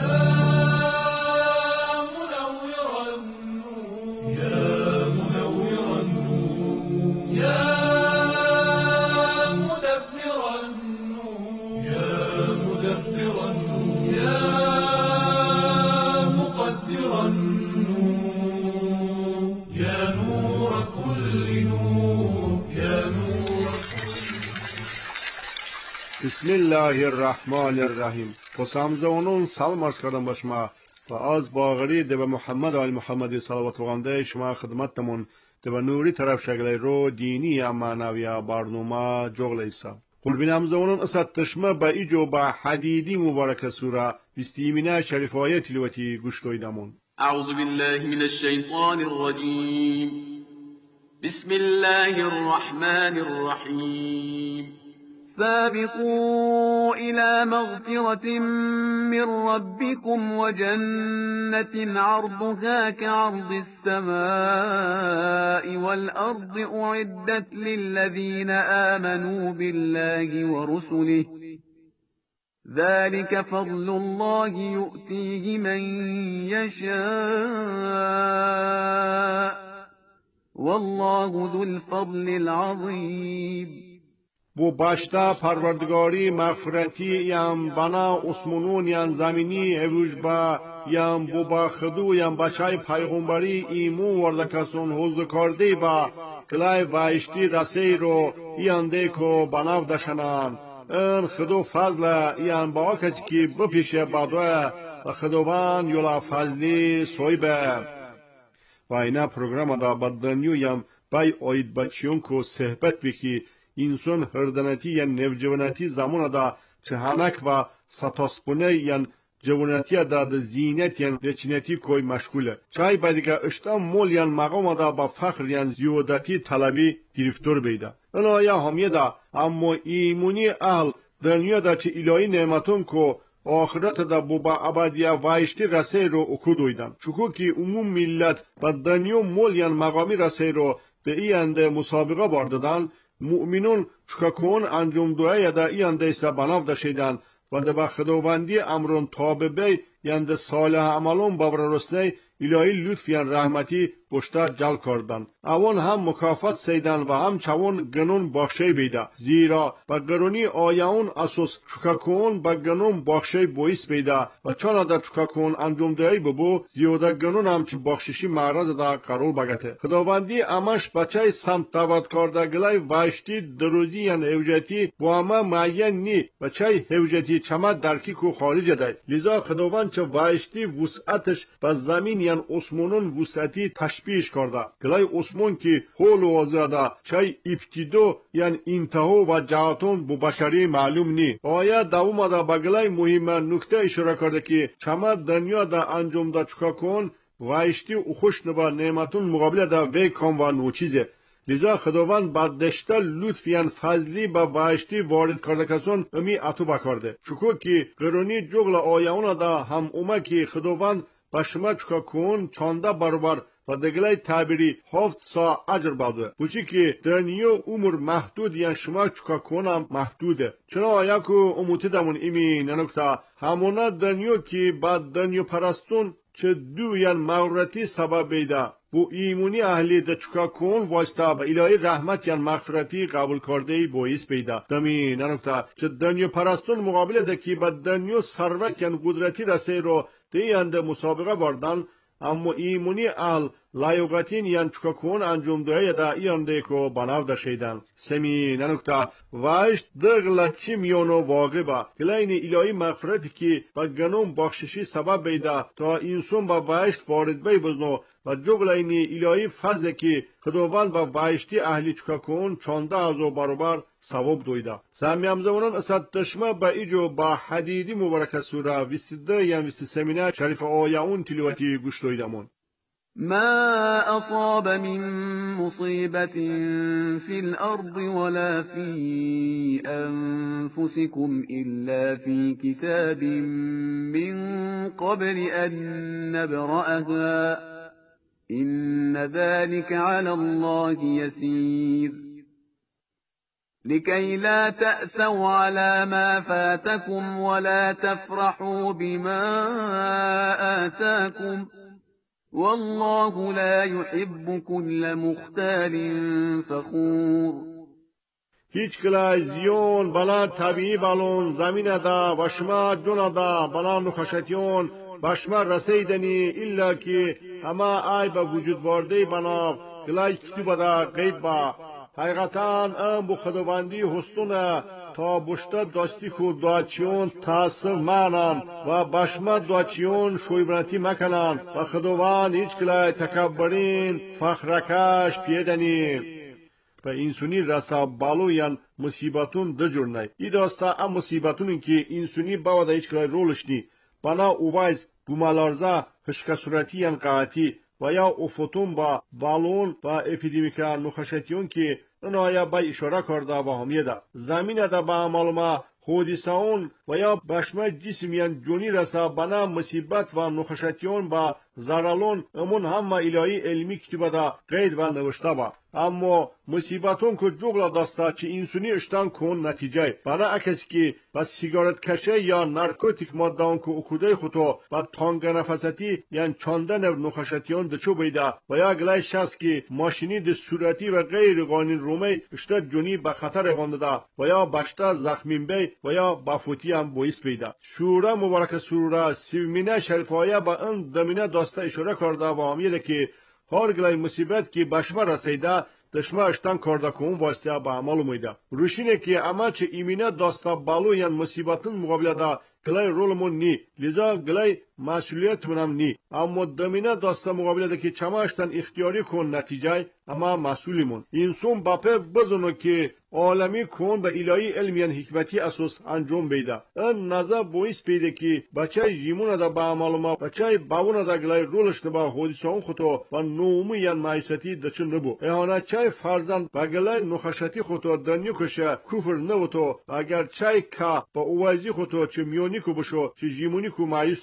C: بسم الله الرحمن الرحیم. خسامزونون سلام عرض کردم به شما و از باغری ده به محمد آل محمد صلوات و شما خدمتمون ده به نوری طرف شگلی رو دینی امانوی برنامه جغل ایسا قلبین همزونون اسد تشمه با ایجو با حدیدی مبارک سوره بستیمینه شریفای تلوتی گوشتویدمون.
H: اعوذ بالله من الشیطان الرجیم بسم الله الرحمن الرحیم
I: سابقوا إلى مغفرة من ربكم وجنة عرضها كعرض السماء والأرض أعدت للذين آمنوا بالله ورسله ذلك فضل الله يؤتيه من يشاء والله ذو الفضل العظيم.
C: بو باشتا پروردگاری مغفرتی یم بنا اسمونون یم زمینی اوج با یم بو با خدو یم بچای پیغمبری ایمون وردکسون حوض کرده با کلای وایشتی رسی رو ینده کو بناو دشنان این خدو فضل یم با کسی که بپیشه بدوه و خدوان یولا فضلی سویبه و اینا پروگرام دا بدنیو یم بای اوید بچیون کو صحبت بکی انسان هردنتی یا نوجوانتی زمان دا چهانک و ستاسپونه یا جوانتی دا زینت یا رچنتی کوی مشغوله. چای بدیگه اشتام مول یا مقام دا با فخر یا زیادتی طلبی گرفتار بیده. انا یا همیه دا اما ایمونی اهل دنیا دا چه الهی نعمتون کو آخرت دا با ابدیه وایشتی رسه رو اکودویدن. چکو که عموم ملت با دنیا مول یا مقامی رسه رو به اینده مسابقه بارددن مؤمنون چککون انجام دوه یا دا اینده ایسا بناو داشیدن و دا با خداوندی امرون تاببه یند صالح عملون بابررسنه الهی لطف یان رحمتی پشتا جل کردن. اوان هم مکافات سیدن و هم چون گنون بخشی بیده. زیرا با گرونی آیاون اساس چکاکون با گنون بخشی بویس بیده و چون در چکاکون انجام دهی ببو زیاده گنون هم چی بخششی معرض دا قرول بگته. خداوندی امش بچه سمت تابد کرده گلای واشتی دروزی یان هوجتی با اما معین نی بچه هوجتی چما درکی کو خارج ده. لذا خداوند چه واشتی وسعتش با زمین یان اسمونون وسعتی تشبیهش کرده. گلای اسمون که حول و آزاده چای ابتدو یان انتها و جهاتون بو بشری معلوم نی. آیا دوام دا بگلای مهم نکته اشاره کرده که چما دنیا دا انجام دا چکا کن وایشتی و خوش نبا نعمتون مقابل دا وی کام و نوچیزه. لذا خداوند با دشته لطف یان فضلی با وایشتی وارد کرده کسون امی اتوبه کرده. چکو که قرونی جغل آیاونا دا هم اومه که خداوند با شما چکا کن چانده برابر و دگلای تعبیری 7 سا اجر باده. بچی که دنیا عمر محدود یان شما چکا کنم محدوده. چرا آیا که اموتی دمون ایمی ننکتا همونا دنیا که بعد دنیا پرستون چه دو یان مغرورتی سبب بیده. بو ایمونی اهلی ده چکا کن واسطه با الهی رحمت یان مغفرتی قبول کرده بویس بیده. دمی ننکتا چه دنیا پرستون مقابل ده که با دنیا ثروت یان قدرتی رسی رو دیند مسابقه بردن اما ایمونی اهل لایوگاتین یان چکا کن انجام ده دا ایانده که بناو داشیدن. سمی ننکتا واشت دغلا چی میونو واقع با گلین الهی مغفرتی که با گنوم بخششی سبب بیده تا انسان با واشت وارد بی بزنو و جغلین الهی فضل که خداوند با واشتی اهلی چکا کن چانده ازو برابر ثواب دویده. سامیام زمانان اسد تشمه با ایجو با حدیدی مبارک سوره 22 یا 23 شریف آیاون تلاوتی گوش دویدمون.
I: ما أصاب من مصيبة في الأرض ولا في أنفسكم إلا في كتاب من قبل أن نبرأها إن ذلك على الله يسير لكي لا تأسوا على ما فاتكم ولا تفرحوا بما آتاكم والله لا يحب كل مختال فخور.
C: هیچ کلای زیون بلا طبیعی بالون زمین دا و شما جون دا بلا نخشتیون و شما رسیدنی الا که اما آی با وجود وارده بنا کلای کتوب دا قید با حقیقتا ام بو خداوندی حسنونه تا بشتا داستی خود داچیون تاثر مانن و بشما داچیون شویبرتی مکنن و خداوند هیچ کلای تکبرین فخرکش پیدنی و انسانی رسا بالو یان مصیبتون دجور نی ای داستا ام مصیبتون که انسانی باودا هیچ کلای رولش نی بنا اوایز بومالارزا خشک صورتی یان قاعتی و یا افوتون با بالون و اپیدمیکا نخشتیون که اونایا با اشاره کرده و همیده زمین دا با معلومه حادثون و یا بشمه جسمیان جونی رسا بنا مصیبت و نخشتیون با زرالون امون هم الهی علمی کتبه دا قید و نوشته با اما مصیبتون که جغلا داسته چه انسانی اشتان کن نتیجه بنا اکسی که با سیگارت کشه یا نارکوتیک ماده اون که اکوده خودو با تانگ نفستی یعنی چانده نخشتیون دچو بیده و یا گلای شخص که ماشینی ده صورتی و غیر قانون رومی اشتا جونی به خطر اغانده و یا بشتا زخمین بی و یا بافوتی هم بویس بیده. شوره مبارک سوره سیومینه شریفایه با ان دمینه داسته اشاره کرده و همیده که هر گلای مصیبت که بشما رسیده دشما اشتان کرده که اون واسطه با عمل میده. روشینه که اما چه ایمینه داسته بالو یعنی مصیبتون مقابله ده گلای رولمون نی لذا گلای مسئولیت منم نی اما دمینه داسته مقابله ده که چما اشتان اختیاری کن نتیجه اما مسئولیمون انسان باپه بزنو که عالمی کن به الهی علمیان حکمتی اساس انجام بیده این نظر بویس بیده که بچه جیمون دا با معلومه بچه باون دا گلای رولش نبا حدیثان خودو و نومی یان معیشتی دچن نبو احانه چای فرزند با گلای نخشتی خودو دنیو کشه کفر نوتو اگر چای که با اوازی خودو چه میونی کو بشو چه جیمونی کو معیس نبو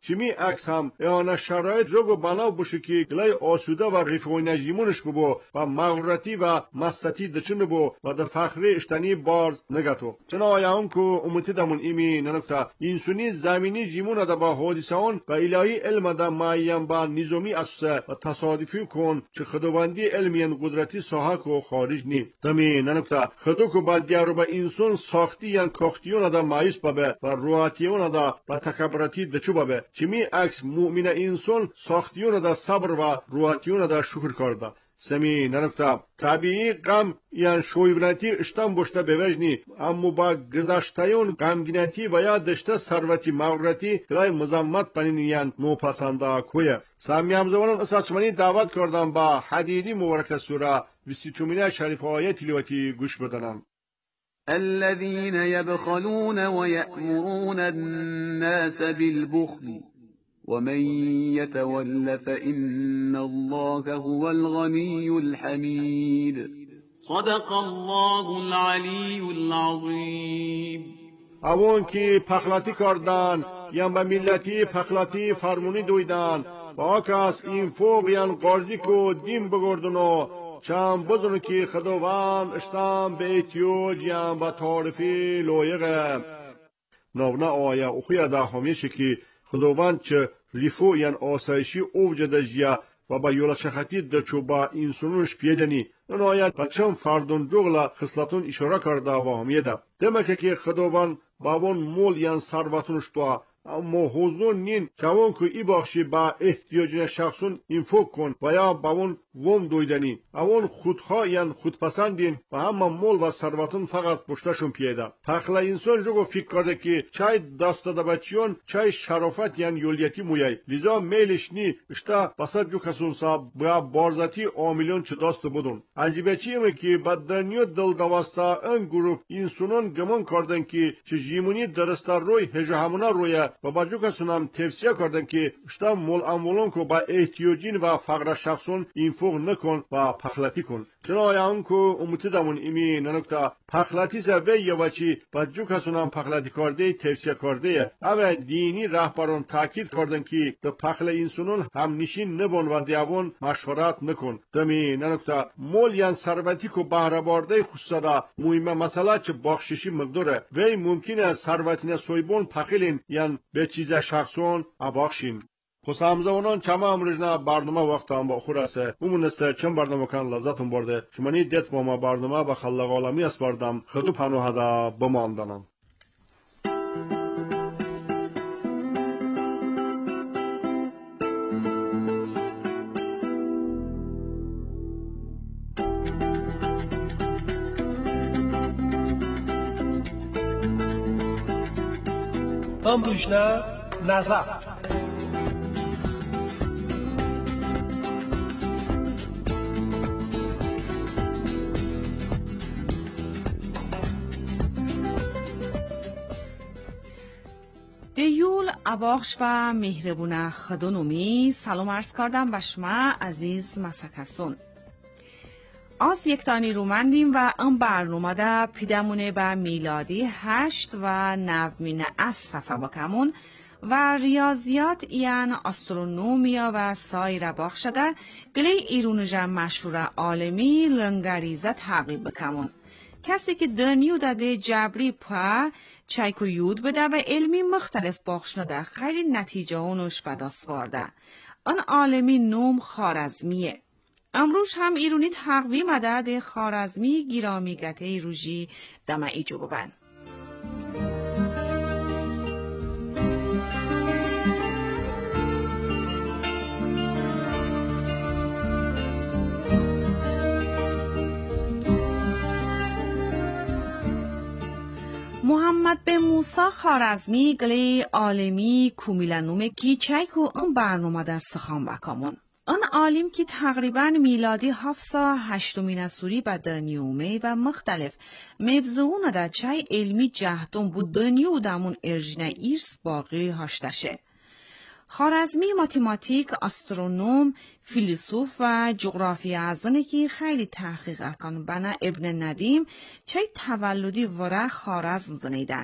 C: چمی عکس هم ایان شرایط جگو بنا بوشه که گلای آسوده و رفعوی نجیمونش ببو و مغرورتی و مستتی دچن ببو و ده فخری اشتنی بارز نگتو. چنا آیاون که امتی دمون ایمی ننکتا اینسونی زمینی جیمون ده با حادثه اون و الهی علم ده معیم با نظامی اساسه و تصادفی کن چه خداوندی علمین قدرتی ساحه کو خارج نی. دمی ننکتا خدو که با دیارو با انسان ساختی یان کاختیون ده مایس بابه و روحاتیون ده با تکبراتی دچو بابه. چمی عکس مؤمن انسان ساختیون ده صبر و روحاتیون ده شکر کرده. سمی ننکتا طبیعی غم یان شویونتی اشتم بشته بوجنی اما با گذشتایون غمگینتی و یا دشته ثروتی مغرورتی گلای مزمت پنین یان نوپسنده کویه. سمی همزمانان اساسمانی دعوت کردم با حدیدی مبارک سوره 24 شریف آیه تلاوتی گوش بدنم.
I: الذين يبخلون ويأمرون الناس بالبخل ومن يتول فإن الله هو الغني الحميد.
H: صدق الله العلي العظيم.
C: اوان که پخلاتی کردن یا به ملتی پخلاتی فرمونی دویدن و آکاس این فوق یان قارزی کو دیم بگردنو چم بزنو که خداوند اشتم به ایتیوج یان با تعریفی لایقه. نونا آیا اخویا دا همیشه که خداوند چه ریفو یان آسایشی اوجده جیا و با یولا شخطی دچو با انسانوش پیدنی نهایت بچم فردون جغلا خصلتون اشاره کرده و همیده. دمکه که خداوند با اون مول یان ثروتونش تو اما حضور نین چون که ای بخشی با احتیاجین شخصون اینفوق کن و یا با اون وم دویدنی اون خودخواه یان خودپسندین و همه مول و ثروتون فقط پشتشون پیدا. پخلا انسان جگو فکر کرده که چای دست داده بچیون چای شرافت یان یولیتی مویای لیزا میلش نی اشتا بسد جو کسون صاحب با بارزتی آمیلیون چه دست بودن. عجیبه چیمه که بدنیو دل دوستا ان گروپ انسانون گمان کردن که چه جیمونی درسته روی هجه همونا روی و با جو کسونم تفسیر کردن که اشتا مول امولون که با احتیاجین و فقر شخصون اینفوق نکن و پخلاتی کن. چنانچه اون که امتی دمون ایمی ننکتا پخلاتی سوی یوچی با جو کسونم پخلاتی کرده تفسیر کرده اما دینی رهبران تاکید کردن که ده پخلا انسانون هم نشین نبون و دیوان مشورت نکن. دمی ننکتا مول یان ثروتی که بهره برده خصوصا مهمه مسئله چه بخششی مقداره وی ممکنه ثروتین سویبون پخیلین یان به چیز شخصون اباخشین. خصامزوانان چما امروزنا برنامه وقت هم با خور است. امونسته چند برنامه کن لذتون برده. شمانی دیت با ما برنامه با خلق عالمی است بردم. خدو پنوه دا بماندنم.
E: امروزنا نظر
F: دیول اباخش و مهربونه خدونومی سلام عرض کردم به شما عزیز مسکسون. از یک تانی رومندیم و این برنامه دا پیدمونه به میلادی 8 و 9 از صفحه بکمون و ریاضیات یعن استرونومیا و سایر باخشده گلی ایرونجا مشهور عالمی لنگریزه تعقیب بکمون. کسی که دنیو داده جبری پا چایکو یود بده و علمی مختلف باخش نده خیلی نتیجه اونوش بدست وارده. آن عالمی نوم خارزمیه. امروز هم ایرونی تقویم عدد خارزمی گیرامیگته ایروژی دمه ایجو ببن. محمد به موسی خارزمی گلی عالمی کومیلنوم کی چایکو اون برنامه دست خان بکامون. آن عالم که تقریباً میلادی 708 سوری به دنیومه و مختلف مفزون در چای علمی جهتون بود دنیو دمون ارجنه ایرس باقی هاشتشه. خارزمی ماتماتیک، استرونوم، فیلسوف و جغرافی ازنه که خیلی تحقیق کن بنا ابن ندیم چای تولدی وره خارزم زنیدن.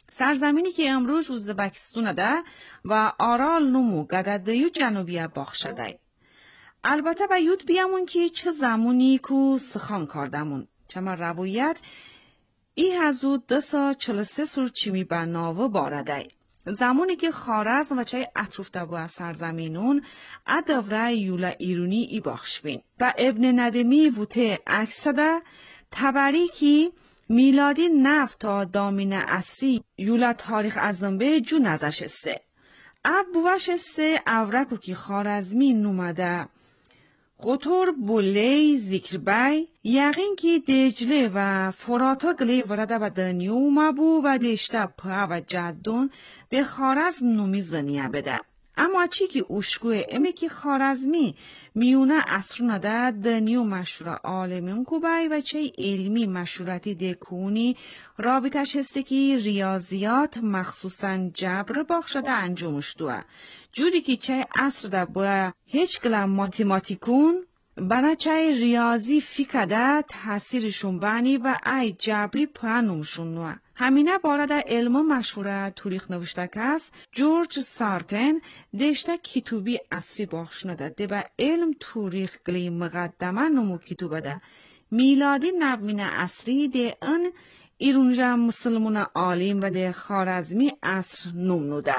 F: سرزمینی که امروز ازبکستان ده و آرال نمو گددیو جنوبی باخشده. البته باید بیامون که چه زمانی کو سخان کردمون. چما روایت ای هزو 243 سور چیمی بناوه بارده. زمانی که خارزم و چای اطروف دبو سرزمینون ادوره یولا ایرونی ای باخش بین. و ابن ندمی ووته اکسده تبری که میلادی نفت تا دامین اصری یولا تاریخ ازنبه جو نزش استه. اب بوش استه اورکو که خارزمی نومده قطور بولی ذکر بای یقین که دجله و فراتا گلی ورده و دنیو مبو و دشته پا و جدون ده خارزم نومی زنیه بده. اما چی که اوشگوه امی که خارزمی میونه اصرونه ده دنیو مشهور عالمین کوبای و چه علمی مشهورتی ده کونی رابطش هسته که ریاضیات مخصوصا جبر باخشده انجامش دوه. جوری که چه اصر ده با هیچ گلم ماتیماتیکون برای چه ریاضی فکده تحصیلشون بانی و ای جبری پانومشون نوه. همینه بارد علم مشهور تاریخ نوشته کس جورج سارتن دشته کتوبی اصری باخشونه ده به علم تاریخ گلی مقدمه نمو کتوبه ده میلادی نبمین اصری ده ان ایرونجا مسلمون عالم و ده خارزمی اصر نمنو ده.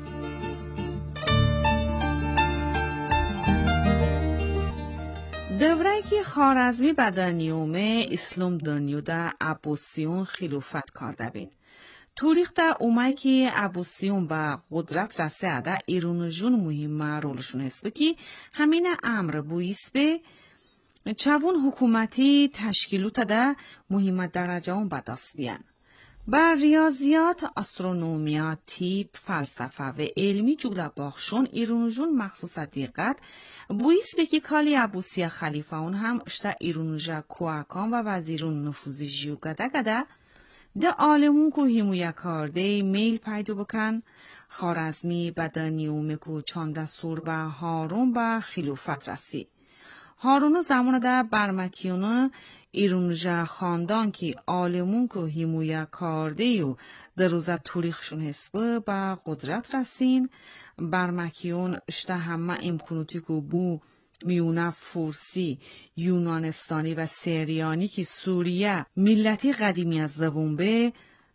F: دوره که خارزمی به دنیومه اسلام دنیو ده عباسیون خلافت کرده بین. تاریخ ده اومه که عباسیون به قدرت رسه ده ایرون جون مهم رولشون هست که همین امر بویست به چوون حکومتی تشکیلوت ده مهم درجه اون بدست بیان. بر ریاضیات، استرونومیا، تیپ، فلسفه و علمی جوله باخشون ایرون جون مخصوص دقت بویست به که کالی عبوسی خلیفه اون هم اشتا ایرونجا کوهکان و وزیرون نفوذی جیو گده ده آلمون که همویا کرده میل پیدا بکن خارزمی بدنیومه که چانده سور به هارون به خلافت رسی. هارون زمان ده برمکیونه ایرونجا خاندان که آلمون که همویا کرده و در روزه تاریخشون حسبه به قدرت رسین. برمکیون اشته همه امکاناتی که بو میونه فورسی، یونانستانی و سریانی که سوریه ملتی قدیمی از زبون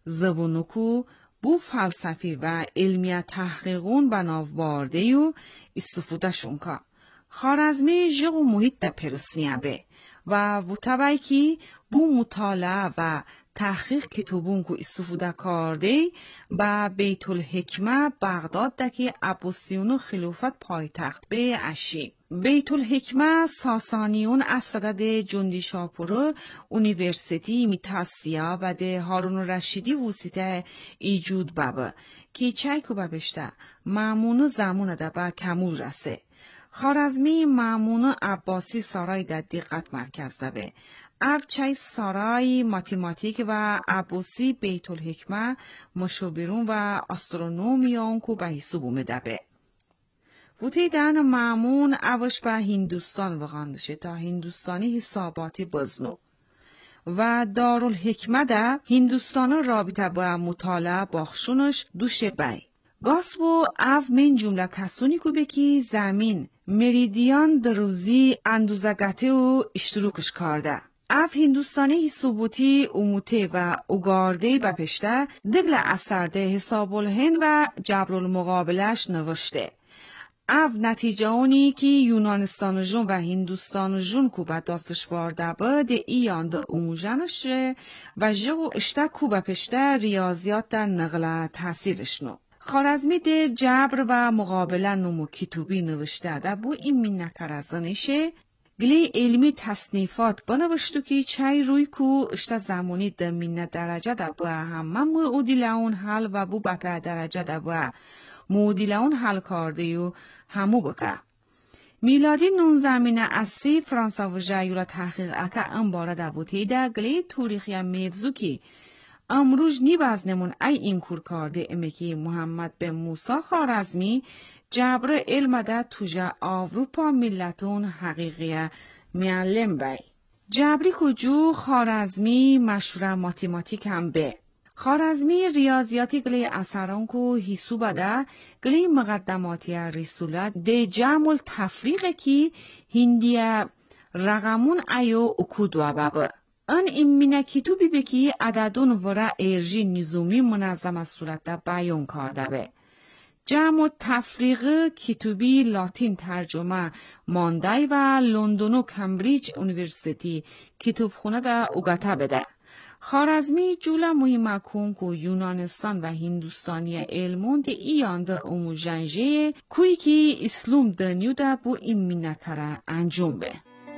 F: زبونکو بو فلسفی و علمی تحقیقون بناو بارده و استفاده شونکا. خارزمی جغو محیط ده پروسیه به و وطبعی که بو مطالعه و تحقیق کتابون که استفاده کرده با بیت الحکمه بغداد ده که عباسیون خلافت پایتخت به اشی. بیت الحکمه ساسانیون اصده ده جندی شاپورو اونیورسیتی میتاسیا و ده هارون رشیدی وسیطه ایجود بابه که چای که ببشته مامون زمان ده با کمول رسه. خارزمی مامون عباسی سارای ده دقت مرکز ده به. چای سارای ماتیماتیک و عباسی بیت الحکمه مشاورون و استرونومیان که به حساب اومده به. وقتی دن مامون اوش به هندوستان وغاندشه تا هندوستانی حساباتی بزنو و دارالحکمه ده هندوستان رابطه با مطالعه باخشونش دوشه بای. گاسبو او من جمله کسونی که بکی زمین مریدیان دروزی اندوزگته و اشتروکش کرده. اف هندوستانی حسابوتی اوموته و اوگارده بپشته دگل اثرده حساب الهند و جبر المقابلش نوشته. او نتیجه اونی که یونانستان جون و هندوستان جون کوبه داستش وارده با ده ایان ده اوموژنش و جو اشته کوبه پشته ریاضیات ده نقل تاثیرشنو. خارزمی ده جبر و مقابله نمو کتوبی نوشته ده بو این منکرزنشه گلی علمی تصنیفات بنوشتو که چای روی کو اشتا زمانی ده منه درجه ده با همه معودیلون حل و بو بپه درجه ده با معودیلون حل کرده و همو بکه. میلادی 19 عصری فرانسا و جایولا تحقیق اکا انباره ده بوتی ده گلی تاریخی موضوع که امروز نیبازنمون ای این کور کرده امی که محمد بن موسی خارزمی جبر علم ده توجه آوروپا ملتون حقیقیه معلم بای. جبری کجو خارزمی مشهور ماتیماتیک هم به. خارزمی ریاضیاتی گلی اثران کو حسو بده گلی مقدماتی رسولت ده جمع تفریق کی هندی رقمون ایو اکود و بابا. ان ایمینه کتوبی بکی عددون ورا ارژی نظامی منظم از صورت بیان کرده به. جمع تفریق کتوبی لاتین ترجمه ماندای و لندن و کمبریج اونیورسیتی کتابخونه دا اوگاتا بده. خارزمی جولا مهمه کن که یونانستان و هندوستانی علمون ده ایان ده اموجنجه کوی که اسلام دنیو ده بو ایمینه کره انجام به.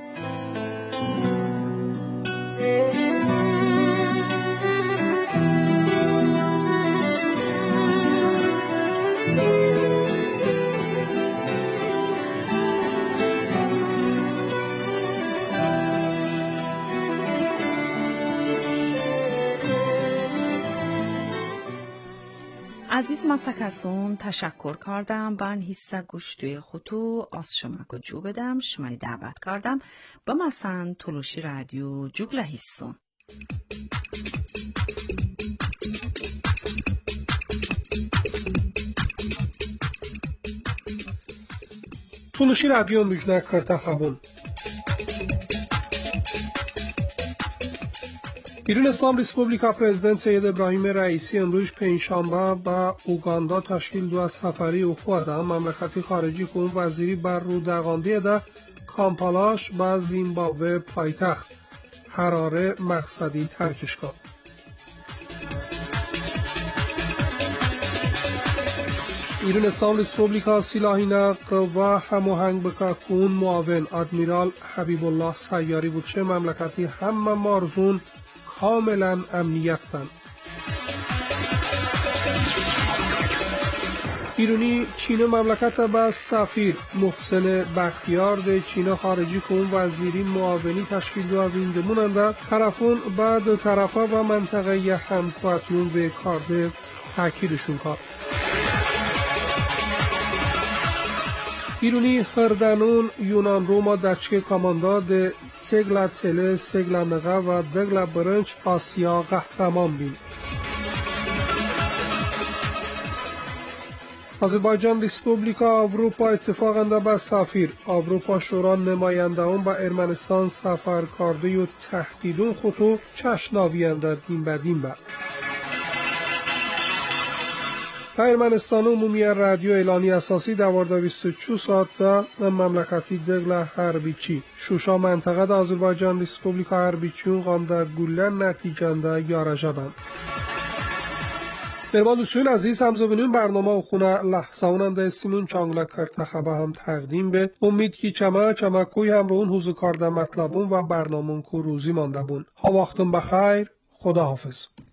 F: عزیز مسکسون تشکر کردم بان حصه گوشتوی خودتو از شما گجو بدم شمانی دعوت کردم با مثلا تلوشی رادیو جوگله حصون
E: تلوشی رادیو میجنه کرتا خبون ایران اسلام ریسپوبلیکا پرزیدنت سید ابراهیم رئیسی امروز پنجشنبه با اوگاندا تشکیل دو سفری اخوده مملکتی خارجی که وزیری بر رو دغاندی ده کامپالاش با زیمبابوه پایتخت حراره مقصدی ترکش کرد. ایران اسلام ریسپوبلیکا سلاحینه قوا هماهنگ بکن معاون ادمیرال حبیب الله سیاری بود چه مملکتی همه مارزون کاملا امنیتن. ایرانی چین مملکت با سفیر محسن بختیار ده چین خارجی کن وزیری معاونی تشکیل دو وینده موننده طرفون بعد طرفه و منطقه همکارتیون به کارده تاکیدشون کرد. ایرانی خردانون یونان روما دچکه کاماندا ده سگلا تله سگلا نغا و دگلا برنج آسیا قهرمان بین. آذربایجان ریسپوبلیکا اروپا اتفاقنده با سفیر اروپا شورا نمایندهان با ارمنستان سفر کرده و تهدیدون خودو چشناوینده دین به دین به. ارمنستان عمومی رادیو اعلانی اساسی 24 ساعت و مملکتی دگل هربیچی شوشا منطقه آذربایجان ریسپوبلیکا هربیچیون قانده گلن نتیجنده یارجبند. برمان دوستان عزیز همزبانون برنامه و خونه لحظه اوننده استیمون چانگله کرد خبه هم تقدیم به امید که چمه کوی هم رو اون حوزو کارده مطلبون و برنامون کو روزی مانده بون. ها وقتون بخیر. خدا حافظ.